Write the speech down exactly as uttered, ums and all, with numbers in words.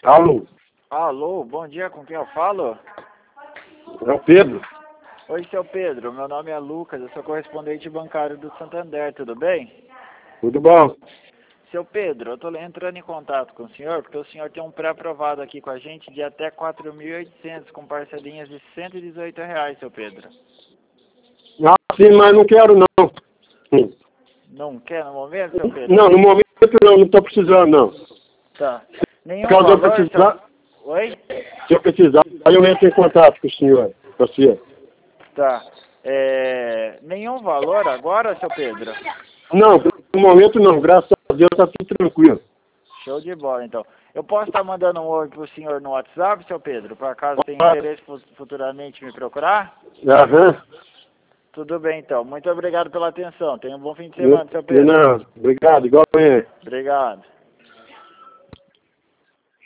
Alô? Alô, bom dia, com quem eu falo? É o Pedro. Oi, seu Pedro, meu nome é Lucas, eu sou correspondente bancário do Santander, tudo bem? Tudo bom? Seu Pedro, eu estou entrando em contato com o senhor, porque o senhor tem um pré-aprovado aqui com a gente de até quatro mil e oitocentos, com parcelinhas de cento e dezoito reais, seu Pedro. Ah, sim, mas não quero não. Sim. Não quer no momento, seu Pedro? Não, no momento não, não estou precisando não. Tá. Nenhum Caso eu valor, precisar, seu... Oi? se eu precisar, aí eu entro em contato com o senhor, com você. Tá. É... Nenhum valor agora, seu Pedro? Não, no momento não, graças a Deus está tudo tranquilo. Show de bola, então. Eu posso estar mandando um oi pro senhor no WhatsApp, seu Pedro, para caso tenha Ah, interesse fu- futuramente me procurar? aham. Tudo bem, então. Muito obrigado pela atenção. Tenha um bom fim de De semana, seu Pedro. nada. Obrigado, igualmente. Obrigado.